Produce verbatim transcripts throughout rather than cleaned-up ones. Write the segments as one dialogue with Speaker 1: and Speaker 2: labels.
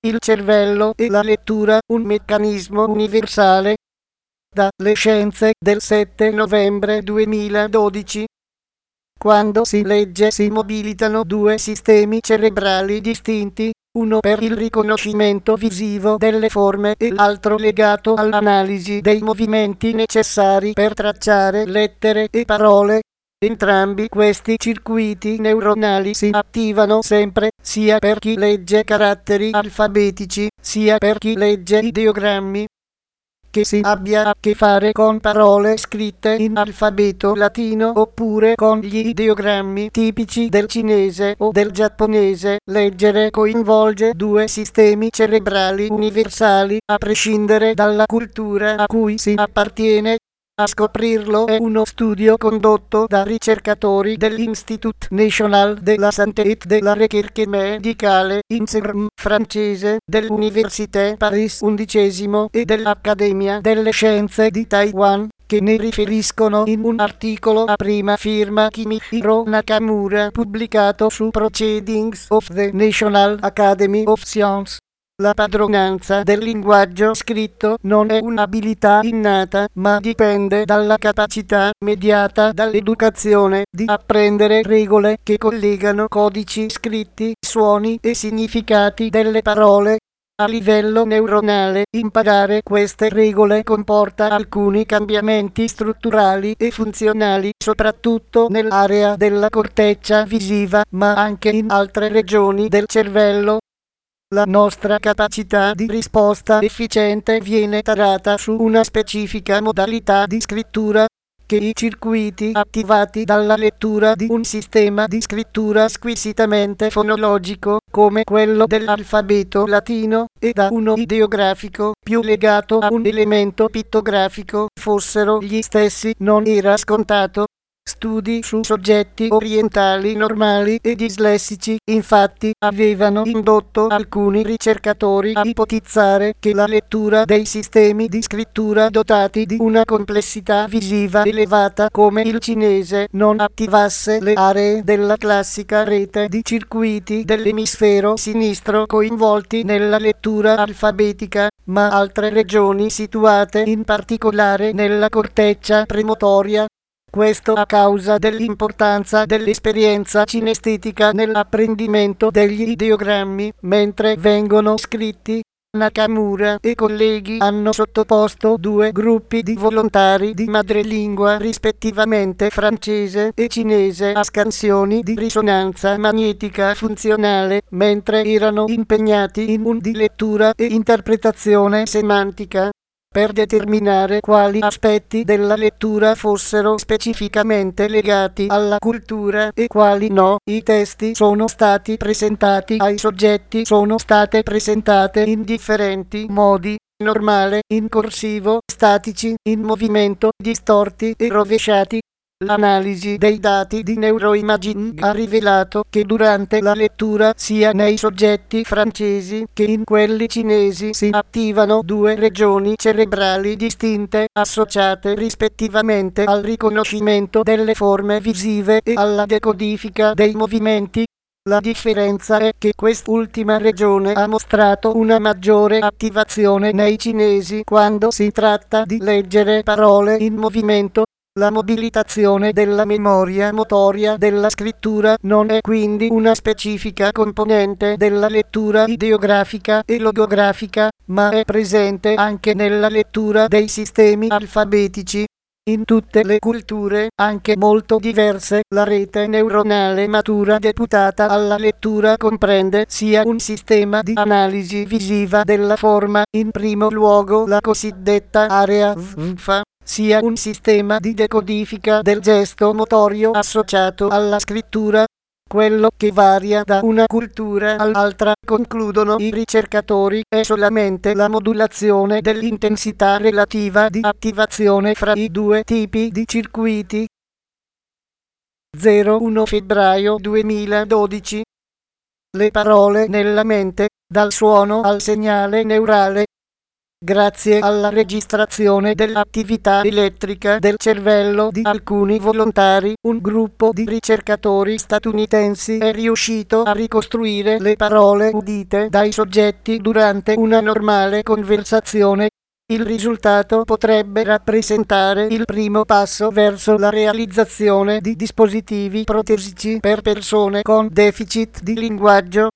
Speaker 1: Il cervello e la lettura, un meccanismo universale. Da Le Scienze del sette novembre duemiladodici. Quando si legge si mobilitano due sistemi cerebrali distinti, uno per il riconoscimento visivo delle forme e l'altro legato all'analisi dei movimenti necessari per tracciare lettere e parole. Entrambi questi circuiti neuronali si attivano sempre, sia per chi legge caratteri alfabetici, sia per chi legge ideogrammi. Che si abbia a che fare con parole scritte in alfabeto latino oppure con gli ideogrammi tipici del cinese o del giapponese, leggere coinvolge due sistemi cerebrali universali, a prescindere dalla cultura a cui si appartiene. A scoprirlo è uno studio condotto da ricercatori dell'Institut National de la Santé et de la Recherche Médicale, I N S R M francese, dell'Université Paris undicesimo e dell'Accademia delle Scienze di Taiwan, che ne riferiscono in un articolo a prima firma Kimihiro Nakamura pubblicato su Proceedings of the National Academy of Sciences. La padronanza del linguaggio scritto non è un'abilità innata, ma dipende dalla capacità, mediata dall'educazione, di apprendere regole che collegano codici scritti, suoni e significati delle parole. A livello neuronale, imparare queste regole comporta alcuni cambiamenti strutturali e funzionali, soprattutto nell'area della corteccia visiva, ma anche in altre regioni del cervello. La nostra capacità di risposta efficiente viene tarata su una specifica modalità di scrittura, che i circuiti attivati dalla lettura di un sistema di scrittura squisitamente fonologico, come quello dell'alfabeto latino, e da uno ideografico, più legato a un elemento pittografico, fossero gli stessi non era scontato. Studi su soggetti orientali normali e dislessici, infatti, avevano indotto alcuni ricercatori a ipotizzare che la lettura dei sistemi di scrittura dotati di una complessità visiva elevata come il cinese non attivasse le aree della classica rete di circuiti dell'emisfero sinistro coinvolti nella lettura alfabetica, ma altre regioni situate in particolare nella corteccia premotoria. Questo a causa dell'importanza dell'esperienza cinestetica nell'apprendimento degli ideogrammi mentre vengono scritti. Nakamura e colleghi hanno sottoposto due gruppi di volontari di madrelingua rispettivamente francese e cinese a scansioni di risonanza magnetica funzionale mentre erano impegnati in un di lettura e interpretazione semantica. Per determinare quali aspetti della lettura fossero specificamente legati alla cultura e quali no, i testi sono stati presentati ai soggetti sono state presentate in differenti modi: normale, in corsivo, statici, in movimento, distorti e rovesciati. L'analisi dei dati di neuroimaging ha rivelato che durante la lettura sia nei soggetti francesi che in quelli cinesi si attivano due regioni cerebrali distinte associate rispettivamente al riconoscimento delle forme visive e alla decodifica dei movimenti. La differenza è che quest'ultima regione ha mostrato una maggiore attivazione nei cinesi quando si tratta di leggere parole in movimento. La mobilitazione della memoria motoria della scrittura non è quindi una specifica componente della lettura ideografica e logografica, ma è presente anche nella lettura dei sistemi alfabetici. In tutte le culture, anche molto diverse, la rete neuronale matura deputata alla lettura comprende sia un sistema di analisi visiva della forma, in primo luogo la cosiddetta area V F A, sia un sistema di decodifica del gesto motorio associato alla scrittura. Quello che varia da una cultura all'altra, concludono i ricercatori, è solamente la modulazione dell'intensità relativa di attivazione fra i due tipi di circuiti. zero uno febbraio duemiladodici. Le parole nella mente, dal suono al segnale neurale. grazie alla registrazione dell'attività elettrica del cervello di alcuni volontari, un gruppo di ricercatori statunitensi è riuscito a ricostruire le parole udite dai soggetti durante una normale conversazione. Il risultato potrebbe rappresentare il primo passo verso la realizzazione di dispositivi protesici per persone con deficit di linguaggio.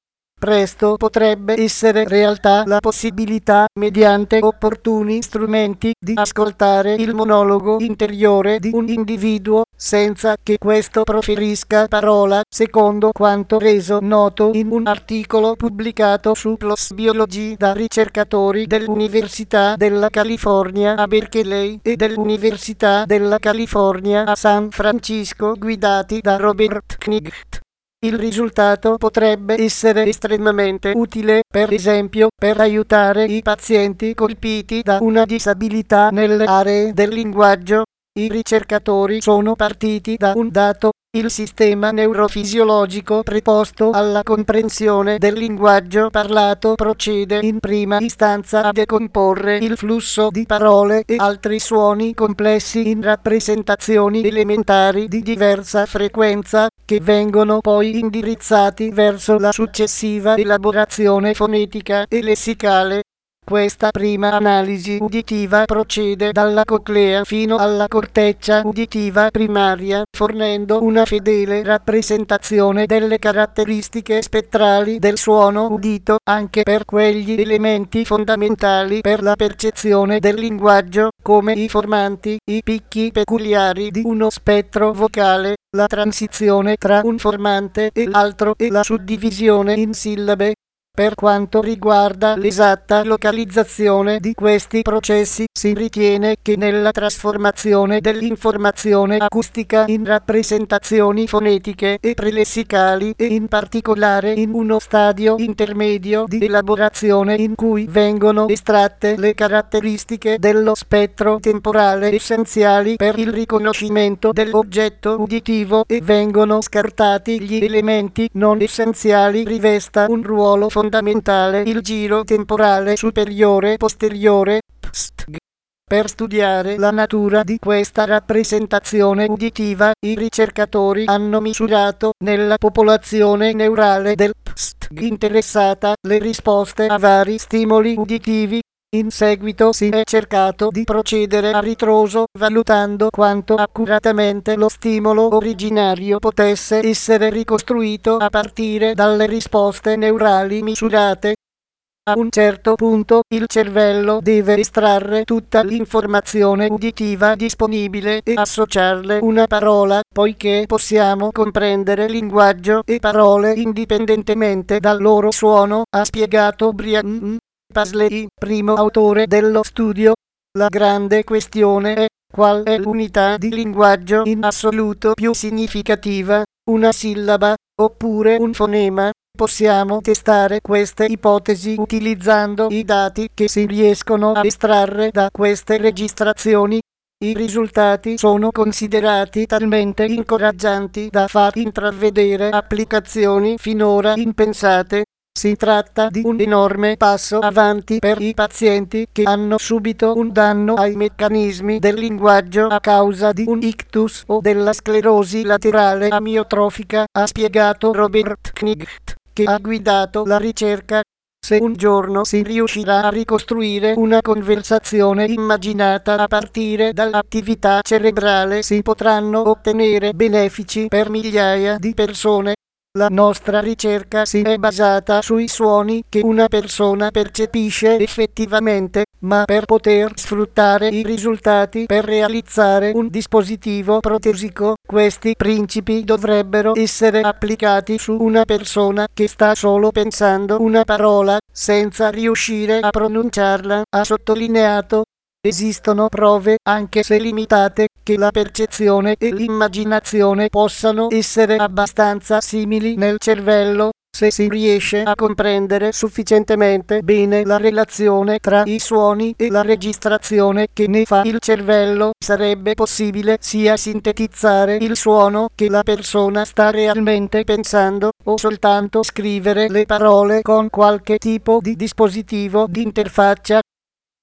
Speaker 1: Presto potrebbe essere realtà la possibilità, mediante opportuni strumenti, di ascoltare il monologo interiore di un individuo, senza che questo proferisca parola, secondo quanto reso noto in un articolo pubblicato su PLOS Biology da ricercatori dell'Università della California a Berkeley e dell'Università della California a San Francisco, guidati da Robert Knight. Il risultato potrebbe essere estremamente utile, per esempio, per aiutare i pazienti colpiti da una disabilità nelle aree del linguaggio. I ricercatori sono partiti da un dato: il sistema neurofisiologico preposto alla comprensione del linguaggio parlato procede in prima istanza a decomporre il flusso di parole e altri suoni complessi in rappresentazioni elementari di diversa frequenza, che vengono poi indirizzati verso la successiva elaborazione fonetica e lessicale. Questa prima analisi uditiva procede dalla coclea fino alla corteccia uditiva primaria, fornendo una fedele rappresentazione delle caratteristiche spettrali del suono udito, anche per quegli elementi fondamentali per la percezione del linguaggio, come i formanti, i picchi peculiari di uno spettro vocale, la transizione tra un formante e l'altro e la suddivisione in sillabe. Per quanto riguarda l'esatta localizzazione di questi processi, si ritiene che nella trasformazione dell'informazione acustica in rappresentazioni fonetiche e prelessicali, e in particolare in uno stadio intermedio di elaborazione in cui vengono estratte le caratteristiche dello spettro temporale essenziali per il riconoscimento dell'oggetto uditivo e vengono scartati gli elementi non essenziali, rivesta un ruolo fondamentale fondamentale il giro temporale superiore-posteriore, P S T G. Per studiare la natura di questa rappresentazione uditiva, i ricercatori hanno misurato nella popolazione neurale del P S T G interessata le risposte a vari stimoli uditivi. In seguito si è cercato di procedere a ritroso, valutando quanto accuratamente lo stimolo originario potesse essere ricostruito a partire dalle risposte neurali misurate. A un certo punto, il cervello deve estrarre tutta l'informazione uditiva disponibile e associarle una parola, poiché possiamo comprendere linguaggio e parole indipendentemente dal loro suono, ha spiegato Brian Paisley, primo autore dello studio. La grande questione è: qual è l'unità di linguaggio in assoluto più significativa, una sillaba oppure un fonema? Possiamo testare queste ipotesi utilizzando i dati che si riescono a estrarre da queste registrazioni. I risultati sono considerati talmente incoraggianti da far intravedere applicazioni finora impensate. Si tratta di un enorme passo avanti per i pazienti che hanno subito un danno ai meccanismi del linguaggio a causa di un ictus o della sclerosi laterale amiotrofica, ha spiegato Robert Knight, che ha guidato la ricerca. Se un giorno si riuscirà a ricostruire una conversazione immaginata a partire dall'attività cerebrale, si potranno ottenere benefici per migliaia di persone. La nostra ricerca si è basata sui suoni che una persona percepisce effettivamente, ma per poter sfruttare i risultati per realizzare un dispositivo protesico, questi principi dovrebbero essere applicati su una persona che sta solo pensando una parola, senza riuscire a pronunciarla, ha sottolineato. Esistono prove, anche se limitate, che la percezione e l'immaginazione possano essere abbastanza simili nel cervello, se si riesce a comprendere sufficientemente bene la relazione tra i suoni e la registrazione che ne fa il cervello. Sarebbe possibile sia sintetizzare il suono che la persona sta realmente pensando, o soltanto scrivere le parole con qualche tipo di dispositivo di interfaccia.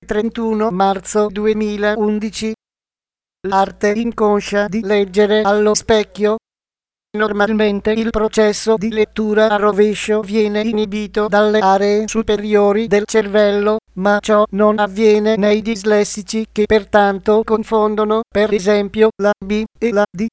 Speaker 1: trentuno marzo duemilaundici. L'arte inconscia di leggere allo specchio. Normalmente il processo di lettura a rovescio viene inibito dalle aree superiori del cervello, ma ciò non avviene nei dislessici che pertanto confondono, per esempio, la B e la D.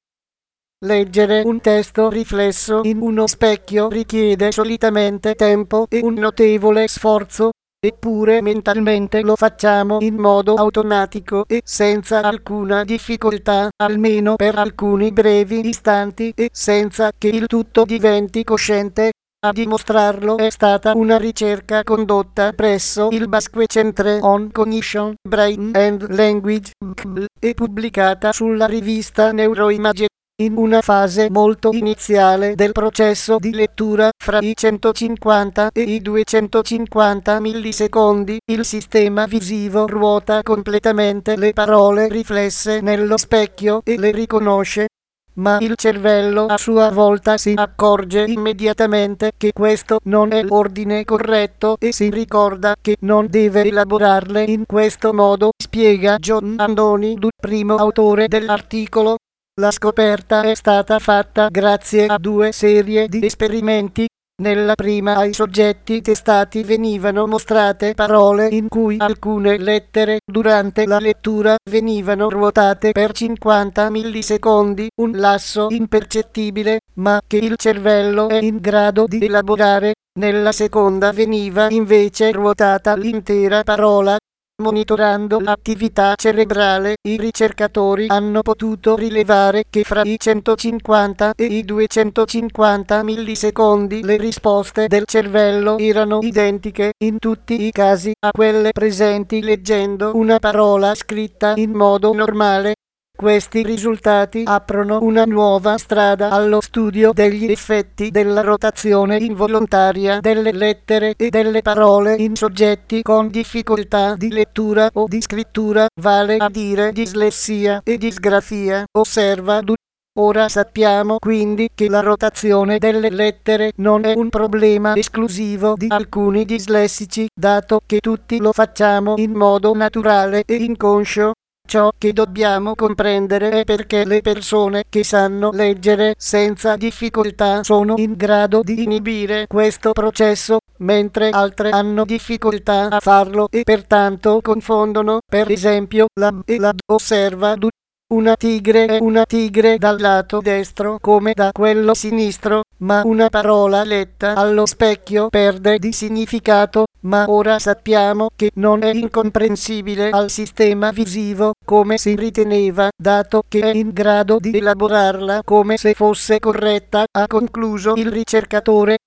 Speaker 1: Leggere un testo riflesso in uno specchio richiede solitamente tempo e un notevole sforzo, eppure mentalmente lo facciamo in modo automatico e senza alcuna difficoltà, almeno per alcuni brevi istanti e senza che il tutto diventi cosciente. A dimostrarlo è stata una ricerca condotta presso il Basque Centre on Cognition, Brain and Language e pubblicata sulla rivista Neuroimage. In una fase molto iniziale del processo di lettura, fra i centocinquanta e i duecentocinquanta millisecondi, il sistema visivo ruota completamente le parole riflesse nello specchio e le riconosce. Ma il cervello a sua volta si accorge immediatamente che questo non è l'ordine corretto e si ricorda che non deve elaborarle in questo modo, spiega John Andoni, primo autore dell'articolo. La scoperta è stata fatta grazie a due serie di esperimenti. Nella prima ai soggetti testati venivano mostrate parole in cui alcune lettere durante la lettura venivano ruotate per cinquanta millisecondi, un lasso impercettibile, ma che il cervello è in grado di elaborare. Nella seconda veniva invece ruotata l'intera parola. Monitorando l'attività cerebrale, i ricercatori hanno potuto rilevare che fra i centocinquanta e i duecentocinquanta millisecondi le risposte del cervello erano identiche in tutti i casi a quelle presenti leggendo una parola scritta in modo normale. Questi risultati aprono una nuova strada allo studio degli effetti della rotazione involontaria delle lettere e delle parole in soggetti con difficoltà di lettura o di scrittura, vale a dire dislessia e disgrafia, osserva Du. Ora sappiamo quindi che la rotazione delle lettere non è un problema esclusivo di alcuni dislessici, dato che tutti lo facciamo in modo naturale e inconscio. Ciò che dobbiamo comprendere è perché le persone che sanno leggere senza difficoltà sono in grado di inibire questo processo, mentre altre hanno difficoltà a farlo e pertanto confondono, per esempio, la B e la D. Osserva Du. Una tigre è una tigre dal lato destro come da quello sinistro, ma una parola letta allo specchio perde di significato, ma ora sappiamo che non è incomprensibile al sistema visivo come si riteneva, dato che è in grado di elaborarla come se fosse corretta, ha concluso il ricercatore.